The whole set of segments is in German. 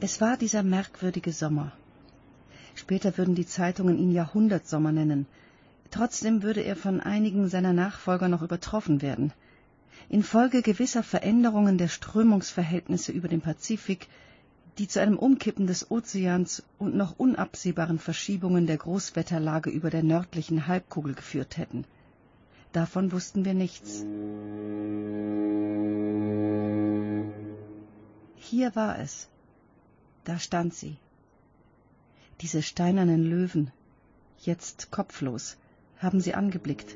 Es war dieser merkwürdige Sommer. Später würden die Zeitungen ihn Jahrhundertsommer nennen. Trotzdem würde er von einigen seiner Nachfolger noch übertroffen werden. Infolge gewisser Veränderungen der Strömungsverhältnisse über den Pazifik, die zu einem Umkippen des Ozeans und noch unabsehbaren Verschiebungen der Großwetterlage über der nördlichen Halbkugel geführt hätten. Davon wussten wir nichts. Hier war es. Da stand sie. Diese steinernen Löwen, jetzt kopflos, haben sie angeblickt.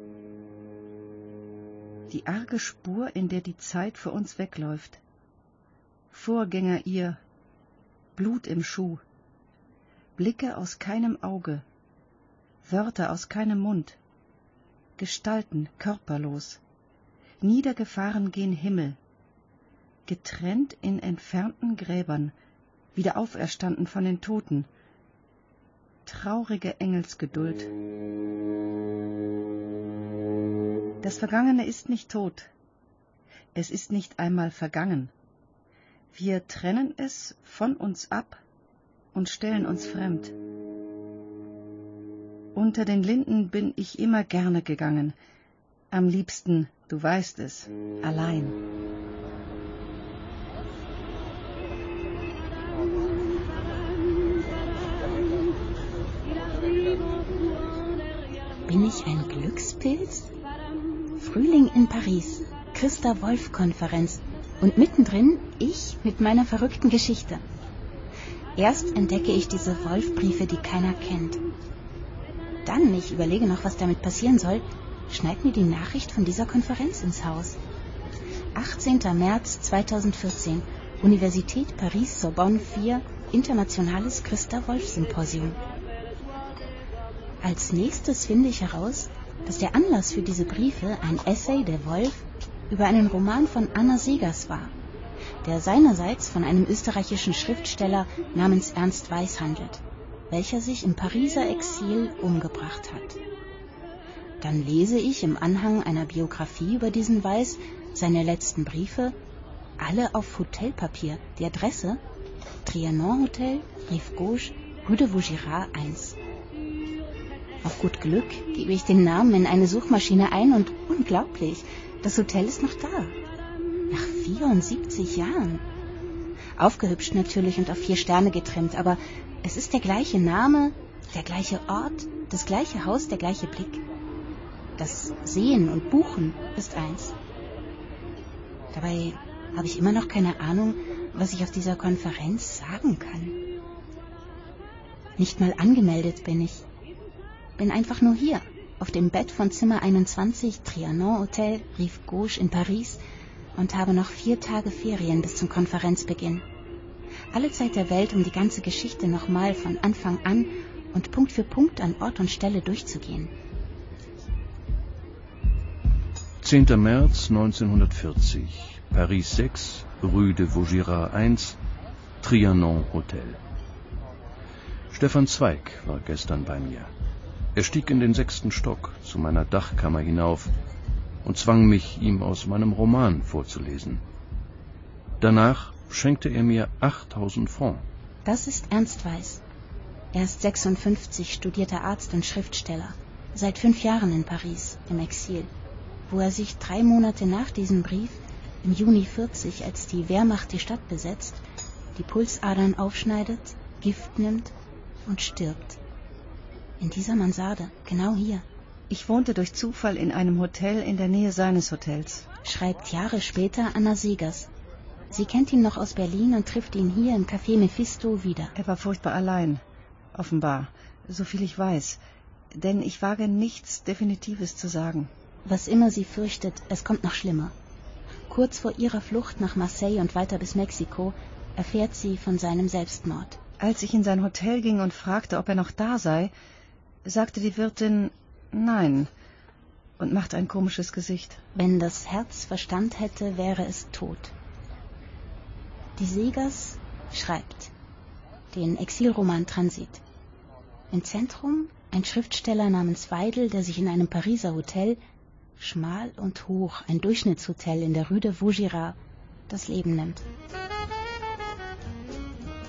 Die arge Spur, in der die Zeit für uns wegläuft. Vorgänger ihr, Blut im Schuh, Blicke aus keinem Auge, Wörter aus keinem Mund, Gestalten körperlos, niedergefahren gen Himmel, getrennt in entfernten Gräbern, wieder auferstanden von den Toten, traurige Engelsgeduld. Das Vergangene ist nicht tot, es ist nicht einmal vergangen. Wir trennen es von uns ab und stellen uns fremd. Unter den Linden bin ich immer gerne gegangen, am liebsten, du weißt es, allein. Bin ich ein Glückspilz? Frühling in Paris, Christa-Wolf-Konferenz und mittendrin ich mit meiner verrückten Geschichte. Erst entdecke ich diese Wolf-Briefe, die keiner kennt. Dann, ich überlege noch, was damit passieren soll, schneit mir die Nachricht von dieser Konferenz ins Haus. 18. März 2014, Universität Paris-Sorbonne 4, Internationales Christa-Wolf-Symposium. Als nächstes finde ich heraus, dass der Anlass für diese Briefe ein Essay der Wolf über einen Roman von Anna Seghers war, der seinerseits von einem österreichischen Schriftsteller namens Ernst Weiß handelt, welcher sich im Pariser Exil umgebracht hat. Dann lese ich im Anhang einer Biografie über diesen Weiß seine letzten Briefe, alle auf Hotelpapier, die Adresse Trianon Hotel, Rive Gauche, Rue de Vaugirard 1. Auf gut Glück gebe ich den Namen in eine Suchmaschine ein und unglaublich, das Hotel ist noch da. Nach 74 Jahren. Aufgehübscht natürlich und auf 4 Sterne getrimmt, aber es ist der gleiche Name, der gleiche Ort, das gleiche Haus, der gleiche Blick. Das Sehen und Buchen ist eins. Dabei habe ich immer noch keine Ahnung, was ich auf dieser Konferenz sagen kann. Nicht mal angemeldet bin ich. Bin einfach nur hier, auf dem Bett von Zimmer 21, Trianon Hotel, Rive Gauche in Paris und habe noch 4 Tage Ferien bis zum Konferenzbeginn. Alle Zeit der Welt, um die ganze Geschichte nochmal von Anfang an und Punkt für Punkt an Ort und Stelle durchzugehen. 10. März 1940, Paris 6, Rue de Vaugirard 1, Trianon Hotel. Stefan Zweig war gestern bei mir. Er stieg in den 6. Stock zu meiner Dachkammer hinauf und zwang mich, ihm aus meinem Roman vorzulesen. Danach schenkte er mir 8000 Francs. Das ist Ernst Weiß. Er ist 56, studierter Arzt und Schriftsteller, seit 5 Jahren in Paris, im Exil, wo er sich 3 Monate nach diesem Brief, im Juni 40, als die Wehrmacht die Stadt besetzt, die Pulsadern aufschneidet, Gift nimmt und stirbt. In dieser Mansarde, genau hier. Ich wohnte durch Zufall in einem Hotel in der Nähe seines Hotels. Schreibt Jahre später Anna Seghers. Sie kennt ihn noch aus Berlin und trifft ihn hier im Café Mephisto wieder. Er war furchtbar allein, offenbar, soviel ich weiß. Denn ich wage nichts Definitives zu sagen. Was immer sie fürchtet, es kommt noch schlimmer. Kurz vor ihrer Flucht nach Marseille und weiter bis Mexiko erfährt sie von seinem Selbstmord. Als ich in sein Hotel ging und fragte, ob er noch da sei, sagte die Wirtin nein und machte ein komisches Gesicht. Wenn das Herz Verstand hätte, wäre es tot. Die Seghers schreibt den Exilroman Transit. Im Zentrum ein Schriftsteller namens Weidel, der sich in einem Pariser Hotel, schmal und hoch, ein Durchschnittshotel in der Rue de Vaugirard, das Leben nimmt.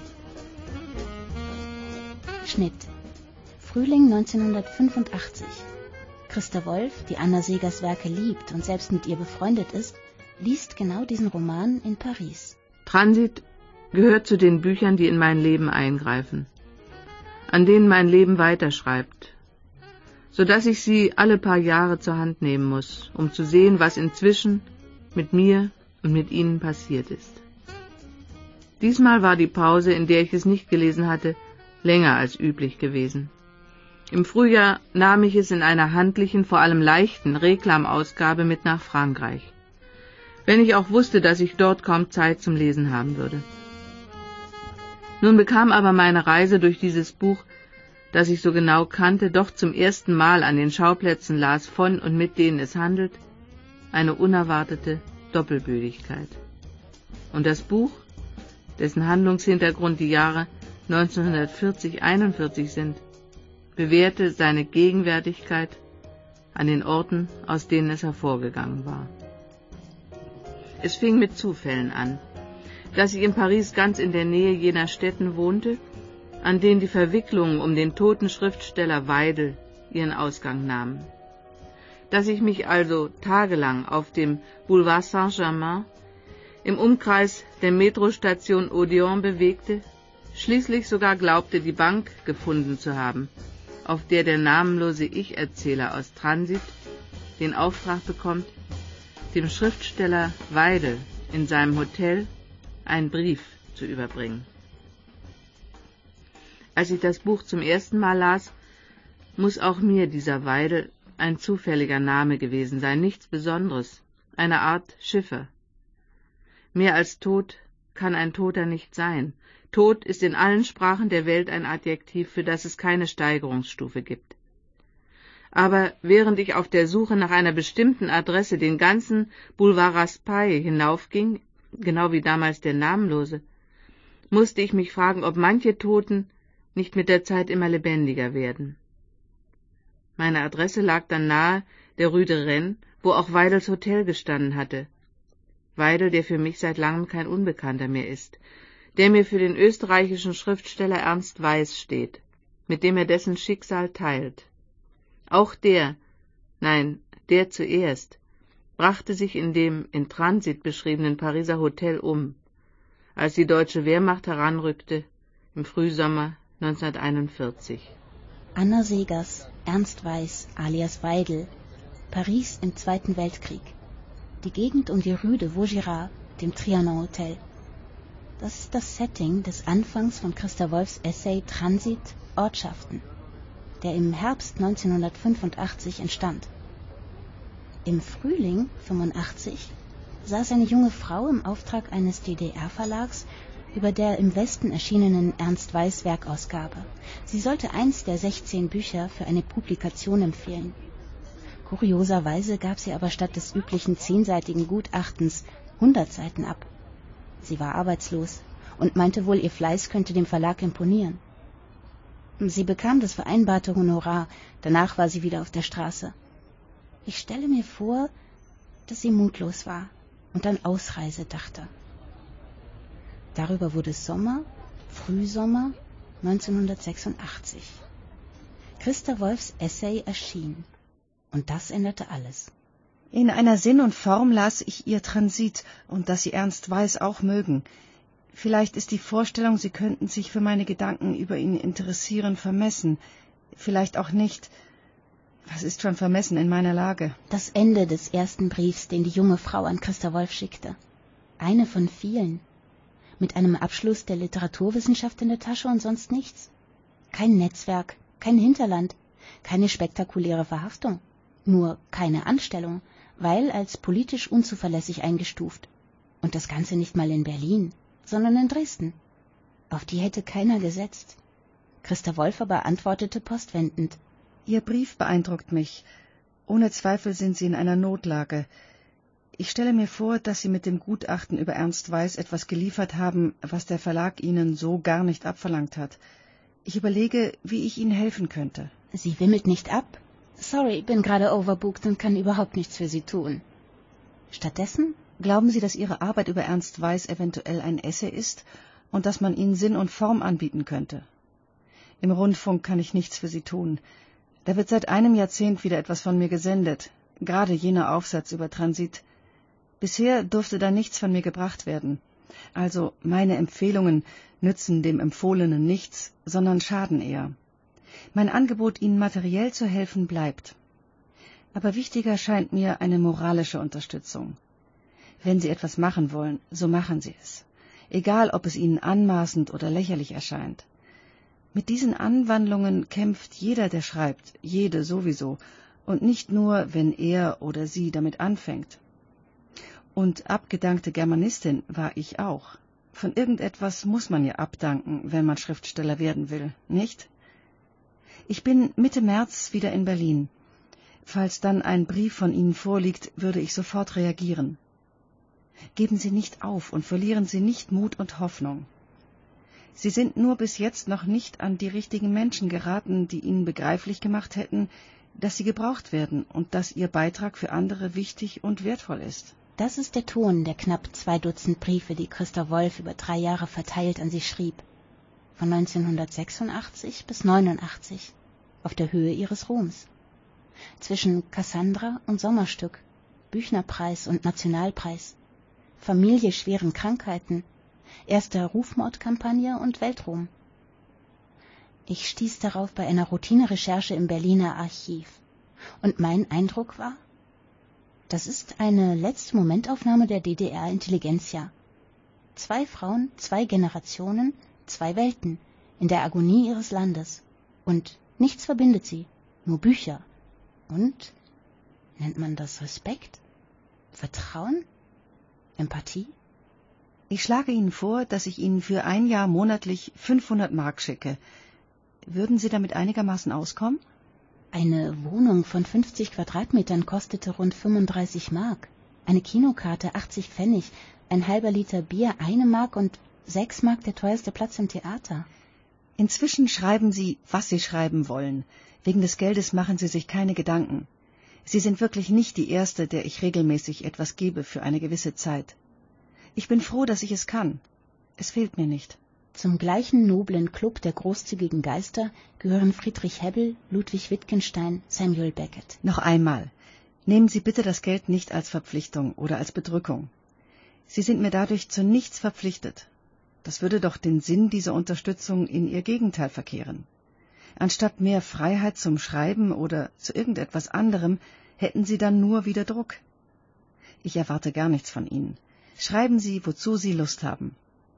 Schnitt. Frühling 1985. Christa Wolf, die Anna Segers Werke liebt und selbst mit ihr befreundet ist, liest genau diesen Roman in Paris. Transit gehört zu den Büchern, die in mein Leben eingreifen, an denen mein Leben weiterschreibt, sodass ich sie alle paar Jahre zur Hand nehmen muss, um zu sehen, was inzwischen mit mir und mit ihnen passiert ist. Diesmal war die Pause, in der ich es nicht gelesen hatte, länger als üblich gewesen. Im Frühjahr nahm ich es in einer handlichen, vor allem leichten Reklamausgabe mit nach Frankreich, wenn ich auch wusste, dass ich dort kaum Zeit zum Lesen haben würde. Nun bekam aber meine Reise durch dieses Buch, das ich so genau kannte, doch zum ersten Mal an den Schauplätzen las, von und mit denen es handelt, eine unerwartete Doppelbödigkeit. Und das Buch, dessen Handlungshintergrund die Jahre 1940-41 sind, bewährte seine Gegenwärtigkeit an den Orten, aus denen es hervorgegangen war. Es fing mit Zufällen an, dass ich in Paris ganz in der Nähe jener Städten wohnte, an denen die Verwicklungen um den toten Schriftsteller Weidel ihren Ausgang nahmen. Dass ich mich also tagelang auf dem Boulevard Saint-Germain im Umkreis der Metrostation Odéon bewegte, schließlich sogar glaubte, die Bank gefunden zu haben, auf der namenlose Ich-Erzähler aus Transit den Auftrag bekommt, dem Schriftsteller Weidel in seinem Hotel einen Brief zu überbringen. Als ich das Buch zum ersten Mal las, muss auch mir dieser Weidel ein zufälliger Name gewesen sein, nichts Besonderes, eine Art Schiffer. Mehr als tot kann ein Toter nicht sein. Tod ist in allen Sprachen der Welt ein Adjektiv, für das es keine Steigerungsstufe gibt. Aber während ich auf der Suche nach einer bestimmten Adresse den ganzen Boulevard Raspail hinaufging, genau wie damals der Namenlose, musste ich mich fragen, ob manche Toten nicht mit der Zeit immer lebendiger werden. Meine Adresse lag dann nahe der Rue de Rennes, wo auch Weidels Hotel gestanden hatte. Weidel, der für mich seit langem kein Unbekannter mehr ist, der mir für den österreichischen Schriftsteller Ernst Weiß steht, mit dem er dessen Schicksal teilt. Auch der zuerst, brachte sich in dem in Transit beschriebenen Pariser Hotel um, als die deutsche Wehrmacht heranrückte im Frühsommer 1941. Anna Segers, Ernst Weiß alias Weidel, Paris im Zweiten Weltkrieg. Die Gegend um die Rue de Vaugirard, dem Trianon Hotel. Das ist das Setting des Anfangs von Christa Wolfs Essay Transit, Ortschaften, der im Herbst 1985 entstand. Im Frühling 85 saß eine junge Frau im Auftrag eines DDR-Verlags über der im Westen erschienenen Ernst Weiß Werkausgabe. Sie sollte eins der 16 Bücher für eine Publikation empfehlen. Kurioserweise gab sie aber statt des üblichen 10-seitigen Gutachtens 100 Seiten ab. Sie war arbeitslos und meinte wohl, ihr Fleiß könnte dem Verlag imponieren. Sie bekam das vereinbarte Honorar, danach war sie wieder auf der Straße. Ich stelle mir vor, dass sie mutlos war und an Ausreise dachte. Darüber wurde Sommer, Frühsommer 1986. Christa Wolfs Essay erschien. Und das änderte alles. In einer Sinn und Form las ich ihr Transit und dass sie Ernst Weiß auch mögen. Vielleicht ist die Vorstellung, sie könnten sich für meine Gedanken über ihn interessieren, vermessen. Vielleicht auch nicht. Was ist schon vermessen in meiner Lage? Das Ende des ersten Briefs, den die junge Frau an Christa Wolf schickte. Eine von vielen. Mit einem Abschluss der Literaturwissenschaft in der Tasche und sonst nichts. Kein Netzwerk, kein Hinterland, keine spektakuläre Verhaftung. Nur keine Anstellung, weil als politisch unzuverlässig eingestuft. Und das Ganze nicht mal in Berlin, sondern in Dresden. Auf die hätte keiner gesetzt. Christa Wolf aber antwortete postwendend. Ihr Brief beeindruckt mich. Ohne Zweifel sind Sie in einer Notlage. Ich stelle mir vor, dass Sie mit dem Gutachten über Ernst Weiß etwas geliefert haben, was der Verlag Ihnen so gar nicht abverlangt hat. Ich überlege, wie ich Ihnen helfen könnte. Sie wimmelt nicht ab. Sorry, bin gerade overbooked und kann überhaupt nichts für Sie tun. Stattdessen glauben Sie, dass Ihre Arbeit über Ernst Weiß eventuell ein Essay ist und dass man Ihnen Sinn und Form anbieten könnte. Im Rundfunk kann ich nichts für Sie tun. Da wird seit einem Jahrzehnt wieder etwas von mir gesendet, gerade jener Aufsatz über Transit. Bisher durfte da nichts von mir gebracht werden. Also meine Empfehlungen nützen dem Empfohlenen nichts, sondern schaden eher. Mein Angebot, Ihnen materiell zu helfen, bleibt. Aber wichtiger scheint mir eine moralische Unterstützung. Wenn Sie etwas machen wollen, so machen Sie es. Egal, ob es Ihnen anmaßend oder lächerlich erscheint. Mit diesen Anwandlungen kämpft jeder, der schreibt, jede sowieso, und nicht nur, wenn er oder sie damit anfängt. Und abgedankte Germanistin war ich auch. Von irgendetwas muss man ja abdanken, wenn man Schriftsteller werden will, nicht? Ich bin Mitte März wieder in Berlin. Falls dann ein Brief von Ihnen vorliegt, würde ich sofort reagieren. Geben Sie nicht auf und verlieren Sie nicht Mut und Hoffnung. Sie sind nur bis jetzt noch nicht an die richtigen Menschen geraten, die Ihnen begreiflich gemacht hätten, dass Sie gebraucht werden und dass Ihr Beitrag für andere wichtig und wertvoll ist. Das ist der Ton der knapp 2 Dutzend Briefe, die Christa Wolf über 3 Jahre verteilt an sie schrieb. Von 1986 bis 89, auf der Höhe ihres Ruhms. Zwischen Cassandra und Sommerstück, Büchnerpreis und Nationalpreis, Familie schweren Krankheiten, erster Rufmordkampagne und Weltruhm. Ich stieß darauf bei einer Routinerecherche im Berliner Archiv. Und mein Eindruck war, das ist eine letzte Momentaufnahme der DDR-Intelligenzia. 2 Frauen, 2 Generationen, 2 Welten in der Agonie ihres Landes. Und nichts verbindet sie, nur Bücher. Und, nennt man das Respekt? Vertrauen? Empathie? Ich schlage Ihnen vor, dass ich Ihnen für ein Jahr monatlich 500 Mark schicke. Würden Sie damit einigermaßen auskommen? Eine Wohnung von 50 Quadratmetern kostete rund 35 Mark. Eine Kinokarte 80 Pfennig, ein halber Liter Bier 1 Mark und 6 Mark der teuerste Platz im Theater. Inzwischen schreiben Sie, was Sie schreiben wollen. Wegen des Geldes machen Sie sich keine Gedanken. Sie sind wirklich nicht die Erste, der ich regelmäßig etwas gebe für eine gewisse Zeit. Ich bin froh, dass ich es kann. Es fehlt mir nicht. Zum gleichen noblen Club der großzügigen Geister gehören Friedrich Hebbel, Ludwig Wittgenstein, Samuel Beckett. Noch einmal, nehmen Sie bitte das Geld nicht als Verpflichtung oder als Bedrückung. Sie sind mir dadurch zu nichts verpflichtet. Das würde doch den Sinn dieser Unterstützung in ihr Gegenteil verkehren. Anstatt mehr Freiheit zum Schreiben oder zu irgendetwas anderem, hätten Sie dann nur wieder Druck. Ich erwarte gar nichts von Ihnen. Schreiben Sie, wozu Sie Lust haben.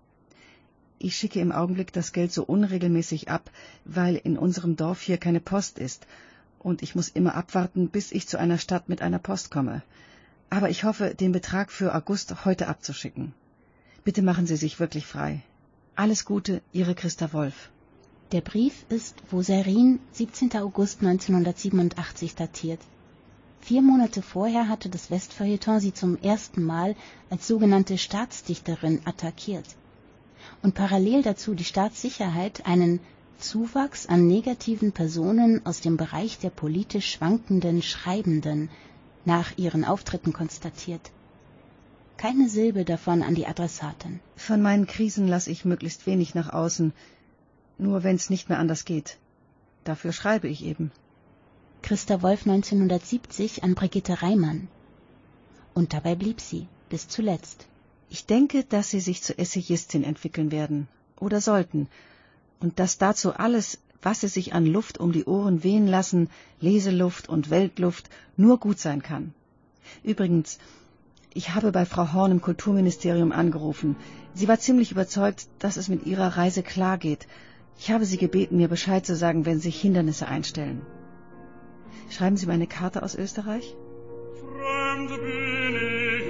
Ich schicke im Augenblick das Geld so unregelmäßig ab, weil in unserem Dorf hier keine Post ist, und ich muss immer abwarten, bis ich zu einer Stadt mit einer Post komme. Aber ich hoffe, den Betrag für August heute abzuschicken. Bitte machen Sie sich wirklich frei. Alles Gute, Ihre Christa Wolf. Der Brief ist Voserin, 17. August 1987 datiert. 4 Monate vorher hatte das Westfeuilleton sie zum ersten Mal als sogenannte Staatsdichterin attackiert. Und parallel dazu die Staatssicherheit einen Zuwachs an negativen Personen aus dem Bereich der politisch schwankenden Schreibenden nach ihren Auftritten konstatiert. Keine Silbe davon an die Adressatin. Von meinen Krisen lasse ich möglichst wenig nach außen, nur wenn es nicht mehr anders geht. Dafür schreibe ich eben. Christa Wolf 1970 an Brigitte Reimann. Und dabei blieb sie, bis zuletzt. Ich denke, dass Sie sich zur Essayistin entwickeln werden, oder sollten, und dass dazu alles, was Sie sich an Luft um die Ohren wehen lassen, Leseluft und Weltluft, nur gut sein kann. Übrigens, ich habe bei Frau Horn im Kulturministerium angerufen. Sie war ziemlich überzeugt, dass es mit ihrer Reise klar geht. Ich habe Sie gebeten, mir Bescheid zu sagen, wenn sich Hindernisse einstellen. Schreiben Sie mir eine Karte aus Österreich? Fremd bin ich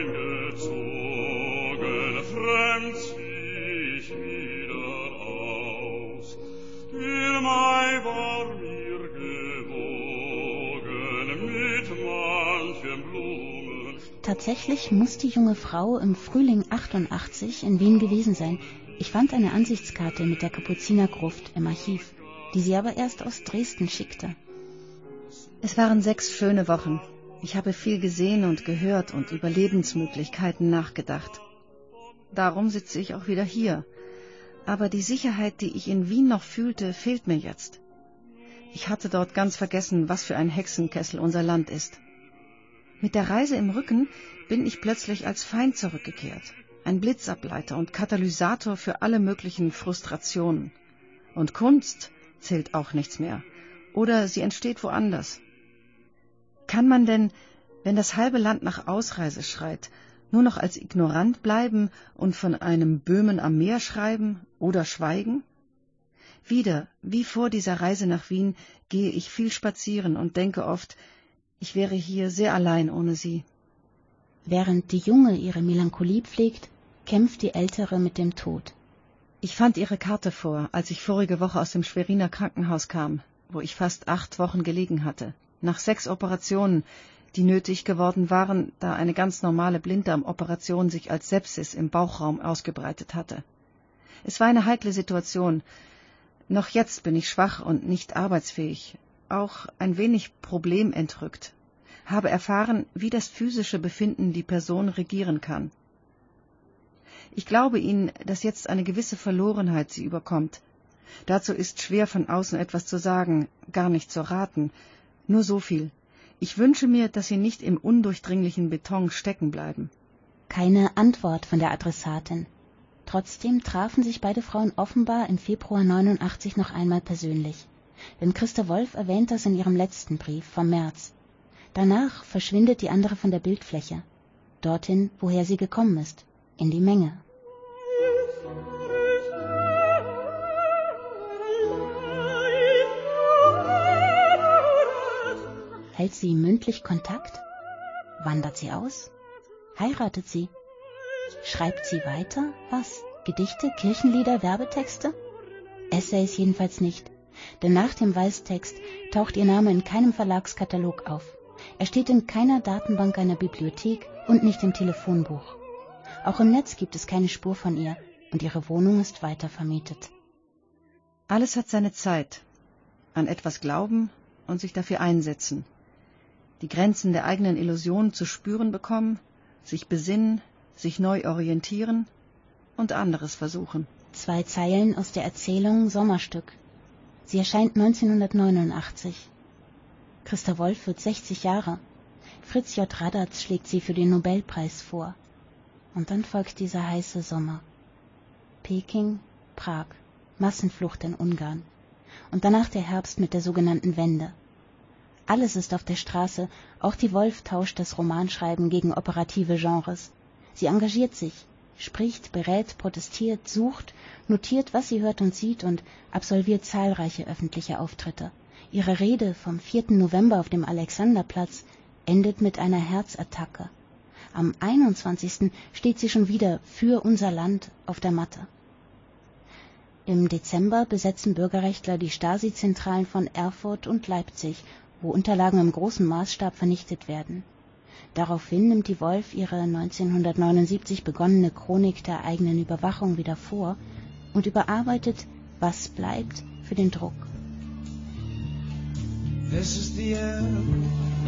eingezogen, fremd zieh ich wieder aus. Der Mai war mir gewogen mit manchem Blumen. Tatsächlich muss die junge Frau im Frühling 88 in Wien gewesen sein. Ich fand eine Ansichtskarte mit der Kapuzinergruft im Archiv, die sie aber erst aus Dresden schickte. Es waren 6 schöne Wochen. Ich habe viel gesehen und gehört und über Lebensmöglichkeiten nachgedacht. Darum sitze ich auch wieder hier. Aber die Sicherheit, die ich in Wien noch fühlte, fehlt mir jetzt. Ich hatte dort ganz vergessen, was für ein Hexenkessel unser Land ist. Mit der Reise im Rücken bin ich plötzlich als Feind zurückgekehrt. Ein Blitzableiter und Katalysator für alle möglichen Frustrationen. Und Kunst zählt auch nichts mehr. Oder sie entsteht woanders. Kann man denn, wenn das halbe Land nach Ausreise schreit, nur noch als ignorant bleiben und von einem Böhmen am Meer schreiben oder schweigen? Wieder, wie vor dieser Reise nach Wien, gehe ich viel spazieren und denke oft, ich wäre hier sehr allein ohne sie. Während die Junge ihre Melancholie pflegt, kämpft die Ältere mit dem Tod. Ich fand ihre Karte vor, als ich vorige Woche aus dem Schweriner Krankenhaus kam, wo ich fast 8 Wochen gelegen hatte, nach 6 Operationen, die nötig geworden waren, da eine ganz normale Blinddarmoperation sich als Sepsis im Bauchraum ausgebreitet hatte. Es war eine heikle Situation. Noch jetzt bin ich schwach und nicht arbeitsfähig, auch ein wenig problementrückt, habe erfahren, wie das physische Befinden die Person regieren kann. Ich glaube Ihnen, dass jetzt eine gewisse Verlorenheit Sie überkommt. Dazu ist schwer von außen etwas zu sagen, gar nicht zu raten. Nur so viel. Ich wünsche mir, dass Sie nicht im undurchdringlichen Beton stecken bleiben. Keine Antwort von der Adressatin. Trotzdem trafen sich beide Frauen offenbar im Februar 89 noch einmal persönlich. Denn Christa Wolf erwähnt das in ihrem letzten Brief vom März. Danach verschwindet die andere von der Bildfläche. Dorthin, woher sie gekommen ist. In die Menge. Hält sie mündlich Kontakt? Wandert sie aus? Heiratet sie? Schreibt sie weiter? Was? Gedichte, Kirchenlieder, Werbetexte? Essays jedenfalls nicht, denn nach dem Weißtext taucht ihr Name in keinem Verlagskatalog auf. Er steht in keiner Datenbank einer Bibliothek und nicht im Telefonbuch. Auch im Netz gibt es keine Spur von ihr und ihre Wohnung ist weiter vermietet. Alles hat seine Zeit. An etwas glauben und sich dafür einsetzen. Die Grenzen der eigenen Illusion zu spüren bekommen, sich besinnen, sich neu orientieren und anderes versuchen. 2 Zeilen aus der Erzählung Sommerstück. Sie erscheint 1989. Christa Wolf wird 60 Jahre. Fritz J. Radatz schlägt sie für den Nobelpreis vor. Und dann folgt dieser heiße Sommer. Peking, Prag, Massenflucht in Ungarn. Und danach der Herbst mit der sogenannten Wende. Alles ist auf der Straße, auch die Wolf tauscht das Romanschreiben gegen operative Genres. Sie engagiert sich, spricht, berät, protestiert, sucht, notiert, was sie hört und sieht und absolviert zahlreiche öffentliche Auftritte. Ihre Rede vom 4. November auf dem Alexanderplatz endet mit einer Herzattacke. Am 21. steht sie schon wieder für unser Land auf der Matte. Im Dezember besetzen Bürgerrechtler die Stasi-Zentralen von Erfurt und Leipzig, wo Unterlagen im großen Maßstab vernichtet werden. Daraufhin nimmt die Wolf ihre 1979 begonnene Chronik der eigenen Überwachung wieder vor und überarbeitet Was bleibt für den Druck. This is the end,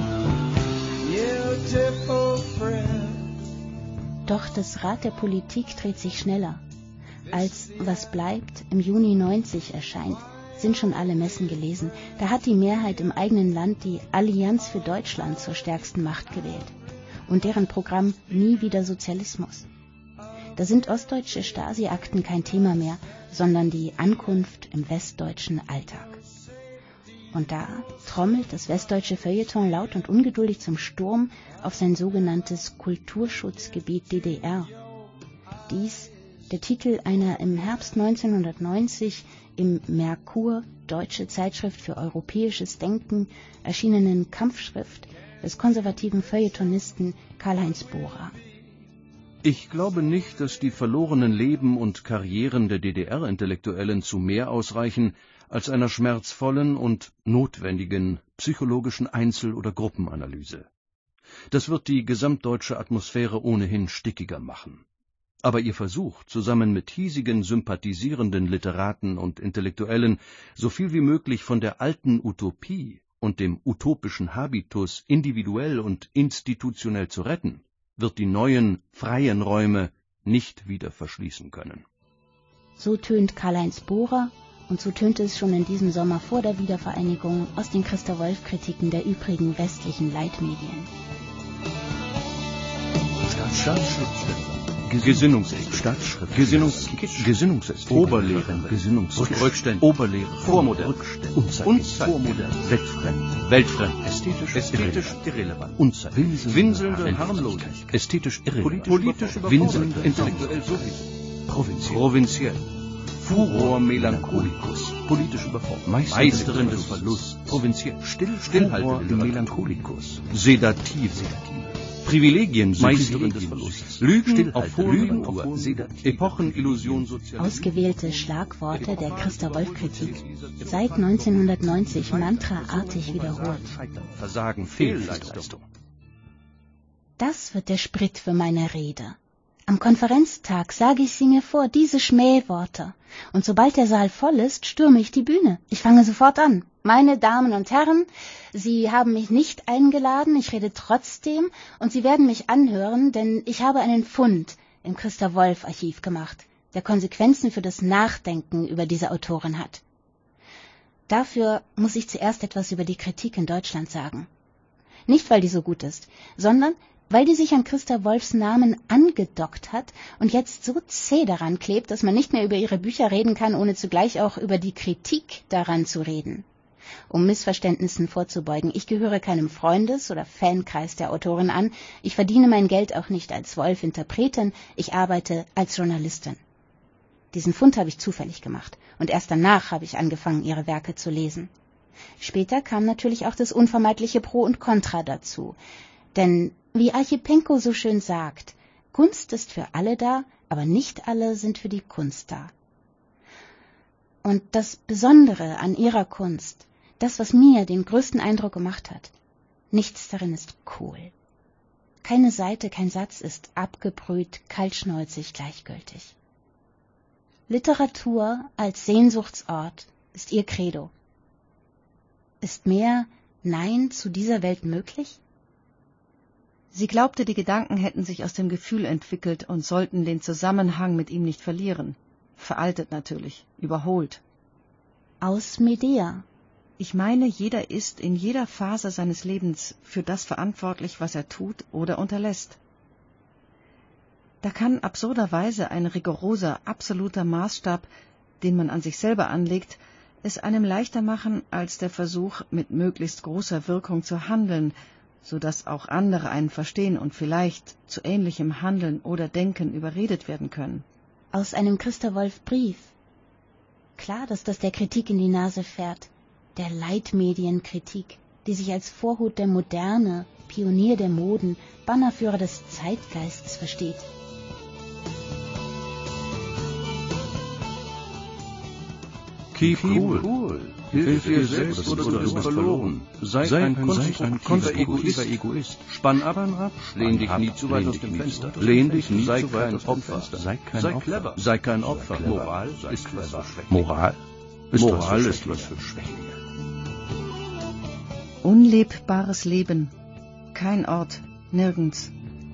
beautiful friend. Doch das Rad der Politik dreht sich schneller. Als Was bleibt im Juni 90 erscheint, sind schon alle Messen gelesen. Da hat die Mehrheit im eigenen Land die Allianz für Deutschland zur stärksten Macht gewählt. Und deren Programm Nie wieder Sozialismus. Da sind ostdeutsche Stasi-Akten kein Thema mehr, sondern die Ankunft im westdeutschen Alltag. Und da trommelt das westdeutsche Feuilleton laut und ungeduldig zum Sturm auf sein sogenanntes Kulturschutzgebiet DDR. Dies der Titel einer im Herbst 1990 im Merkur, Deutsche Zeitschrift für europäisches Denken, erschienenen Kampfschrift des konservativen Feuilletonisten Karl-Heinz Bohrer. Ich glaube nicht, dass die verlorenen Leben und Karrieren der DDR-Intellektuellen zu mehr ausreichen als einer schmerzvollen und notwendigen psychologischen Einzel- oder Gruppenanalyse. Das wird die gesamtdeutsche Atmosphäre ohnehin stickiger machen. Aber ihr Versuch, zusammen mit hiesigen sympathisierenden Literaten und Intellektuellen so viel wie möglich von der alten Utopie und dem utopischen Habitus individuell und institutionell zu retten, wird die neuen, freien Räume nicht wieder verschließen können. So tönt Karl-Heinz Bohrer und so tönte es schon in diesem Sommer vor der Wiedervereinigung aus den Christa-Wolf-Kritiken der übrigen westlichen Leitmedien. Staatsschrift, Gesinnungsästhetik, Oberlehre, Rückstände, Oberlehre, Vormodern, Unzeit, Weltfremd, ästhetisch irrelevant, Unzeit, winselnde Harmlosigkeit, ästhetisch irrelevant, politisch winselnde intellektuell provinziell, Furor melancholicus, politisch überfordert, Meisterin des Verlusts, provinziell, stillhaltende melancholicus, sedativ, Privilegien, Meisterin des Verlusts, Lügen auf hohem Epochenillusion sozial. Ausgewählte Schlagworte der Christa-Wolf-Kritik, seit 1990 mantraartig wiederholt. Versagen, Fehlleistung. Das wird der Sprit für meine Rede. Am Konferenztag sage ich sie mir vor, diese Schmähworte. Und sobald der Saal voll ist, stürme ich die Bühne. Ich fange sofort an. Meine Damen und Herren, Sie haben mich nicht eingeladen, ich rede trotzdem und Sie werden mich anhören, denn ich habe einen Fund im Christa-Wolf-Archiv gemacht, der Konsequenzen für das Nachdenken über diese Autorin hat. Dafür muss ich zuerst etwas über die Kritik in Deutschland sagen. Nicht, weil die so gut ist, sondern weil die sich an Christa Wolfs Namen angedockt hat und jetzt so zäh daran klebt, dass man nicht mehr über ihre Bücher reden kann, ohne zugleich auch über die Kritik daran zu reden. Um Missverständnissen vorzubeugen, ich gehöre keinem Freundes- oder Fankreis der Autorin an, ich verdiene mein Geld auch nicht als Wolf-Interpretin, ich arbeite als Journalistin. Diesen Fund habe ich zufällig gemacht und erst danach habe ich angefangen, ihre Werke zu lesen. Später kam natürlich auch das unvermeidliche Pro und Contra dazu, denn wie Archipenko so schön sagt, Kunst ist für alle da, aber nicht alle sind für die Kunst da. Und das Besondere an ihrer Kunst, das, was mir den größten Eindruck gemacht hat, nichts darin ist cool. Keine Seite, kein Satz ist abgebrüht, kaltschnäuzig, gleichgültig. Literatur als Sehnsuchtsort ist ihr Credo. Ist mehr Nein zu dieser Welt möglich? Sie glaubte, die Gedanken hätten sich aus dem Gefühl entwickelt und sollten den Zusammenhang mit ihm nicht verlieren. Veraltet natürlich, überholt. Aus Medea. Ich meine, jeder ist in jeder Phase seines Lebens für das verantwortlich, was er tut oder unterlässt. Da kann absurderweise ein rigoroser, absoluter Maßstab, den man an sich selber anlegt, es einem leichter machen, als der Versuch, mit möglichst großer Wirkung zu handeln, so dass auch andere einen verstehen und vielleicht zu ähnlichem Handeln oder Denken überredet werden können. Aus einem Christa-Wolf-Brief. Klar, dass das der Kritik in die Nase fährt, der Leitmedienkritik, die sich als Vorhut der Moderne, Pionier der Moden, Bannerführer des Zeitgeists versteht. Keep cool. Hilf dir selbst oder du bist verloren. Sei ein konstruktiver Egoist. Spann ab, lehn dich nie zu weit aus dem Fenster. Lehn dich nie zu weit aus dem Fenster. Sei clever. Sei kein Opfer. Moral ist was für Schwächlinge. Unlebbares Leben. Kein Ort, nirgends.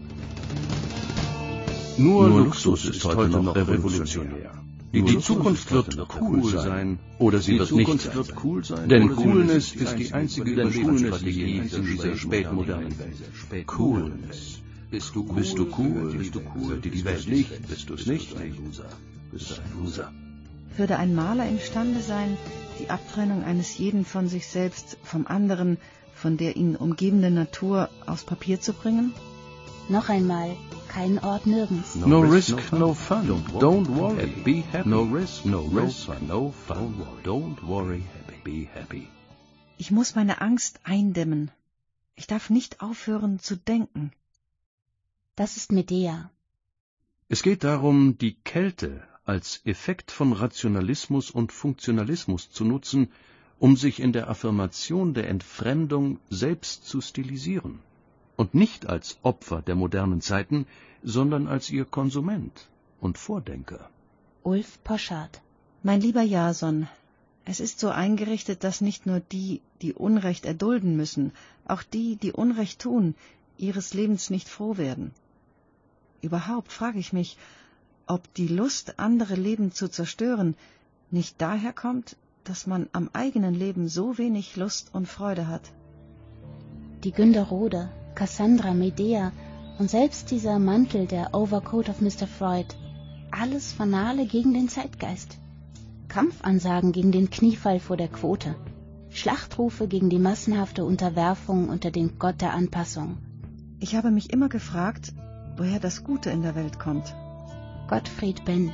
Nur Luxus ist heute noch revolutionär. Die Zukunft wird cool sein, oder sie wird nicht cool sein, denn Coolness ist die einzige Überlebensstrategie in dieser spätmodernen Welt. Coolness. Bist du cool, die Welt nicht, bist du es nicht, bist du ein Loser. Würde ein Maler imstande sein, die Abtrennung eines jeden von sich selbst, vom anderen, von der ihn umgebenden Natur aufs Papier zu bringen? Noch einmal, kein Ort, nirgends. No risk, no fun. Don't worry, be happy. No risk, no fun. Don't worry, be happy. Ich muss meine Angst eindämmen. Ich darf nicht aufhören zu denken. Das ist Medea. Es geht darum, die Kälte als Effekt von Rationalismus und Funktionalismus zu nutzen, um sich in der Affirmation der Entfremdung selbst zu stilisieren. Und nicht als Opfer der modernen Zeiten, sondern als ihr Konsument und Vordenker. Ulf Poschardt. Mein lieber Jason, es ist so eingerichtet, dass nicht nur die, die Unrecht erdulden müssen, auch die, die Unrecht tun, ihres Lebens nicht froh werden. Überhaupt frage ich mich, ob die Lust, andere Leben zu zerstören, nicht daher kommt, dass man am eigenen Leben so wenig Lust und Freude hat. Die Günderrode, Cassandra, Medea und selbst dieser Mantel, der Overcoat of Mr. Freud, alles Fanale gegen den Zeitgeist. Kampfansagen gegen den Kniefall vor der Quote, Schlachtrufe gegen die massenhafte Unterwerfung unter den Gott der Anpassung. Ich habe mich immer gefragt, woher das Gute in der Welt kommt. Gottfried Benn.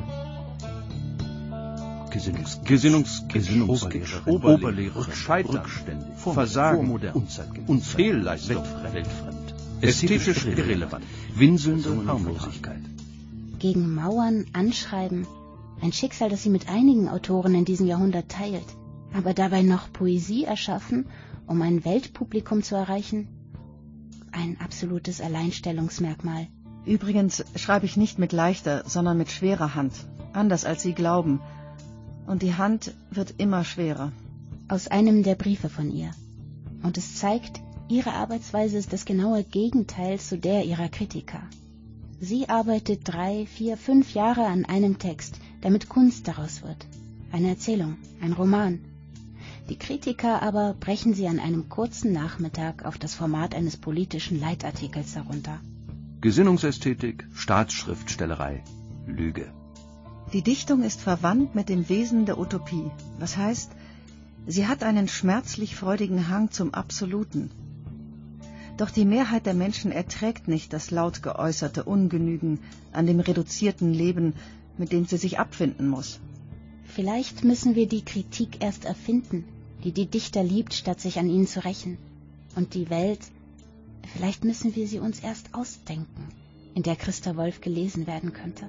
Gesinnungskitsch, Oberlehrerin, Scheitern, rückständig, Versagen, vormodern, Fehlleistung, weltfremd, ästhetisch irrelevant, winselnde Harmlosigkeit. Gegen Mauern, Anschreiben, ein Schicksal, das sie mit einigen Autoren in diesem Jahrhundert teilt, aber dabei noch Poesie erschaffen, um ein Weltpublikum zu erreichen. Ein absolutes Alleinstellungsmerkmal. Übrigens schreibe ich nicht mit leichter, sondern mit schwerer Hand, anders als Sie glauben. Und die Hand wird immer schwerer. Aus einem der Briefe von ihr. Und es zeigt, ihre Arbeitsweise ist das genaue Gegenteil zu der ihrer Kritiker. Sie arbeitet 3, 4, 5 Jahre an einem Text, damit Kunst daraus wird. Eine Erzählung, ein Roman. Die Kritiker aber brechen sie an einem kurzen Nachmittag auf das Format eines politischen Leitartikels herunter. Gesinnungsästhetik, Staatsschriftstellerei, Lüge. Die Dichtung ist verwandt mit dem Wesen der Utopie. Was heißt, sie hat einen schmerzlich freudigen Hang zum Absoluten. Doch die Mehrheit der Menschen erträgt nicht das laut geäußerte Ungenügen an dem reduzierten Leben, mit dem sie sich abfinden muss. Vielleicht müssen wir die Kritik erst erfinden, die die Dichter liebt, statt sich an ihnen zu rächen. Und die Welt, vielleicht müssen wir sie uns erst ausdenken, in der Christa Wolf gelesen werden könnte.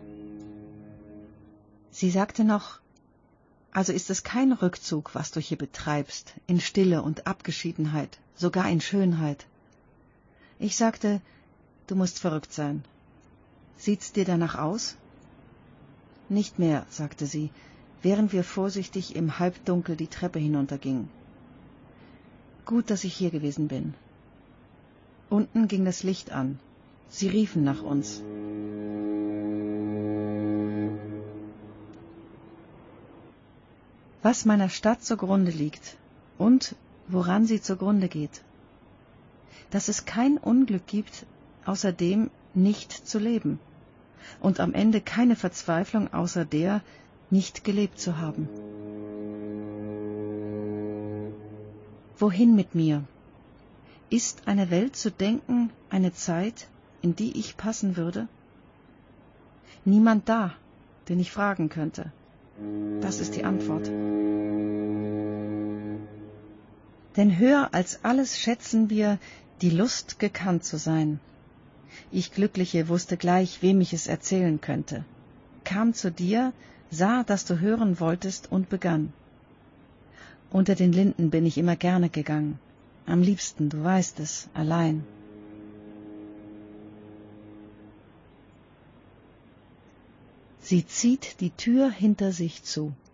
Sie sagte noch, also ist es kein Rückzug, was du hier betreibst, in Stille und Abgeschiedenheit, sogar in Schönheit. Ich sagte, du musst verrückt sein. Sieht's dir danach aus? Nicht mehr, sagte sie, während wir vorsichtig im Halbdunkel die Treppe hinuntergingen. Gut, dass ich hier gewesen bin. Unten ging das Licht an. Sie riefen nach uns. Was meiner Stadt zugrunde liegt und woran sie zugrunde geht. Dass es kein Unglück gibt, außer dem nicht zu leben. Und am Ende keine Verzweiflung außer der, nicht gelebt zu haben. Wohin mit mir? Ist eine Welt zu denken, eine Zeit, in die ich passen würde? Niemand da, den ich fragen könnte. Das ist die Antwort. Denn höher als alles schätzen wir, die Lust gekannt zu sein. Ich Glückliche wusste gleich, wem ich es erzählen könnte. Kam zu dir, sah, dass du hören wolltest und begann. Unter den Linden bin ich immer gerne gegangen. Am liebsten, du weißt es, allein. Sie zieht die Tür hinter sich zu.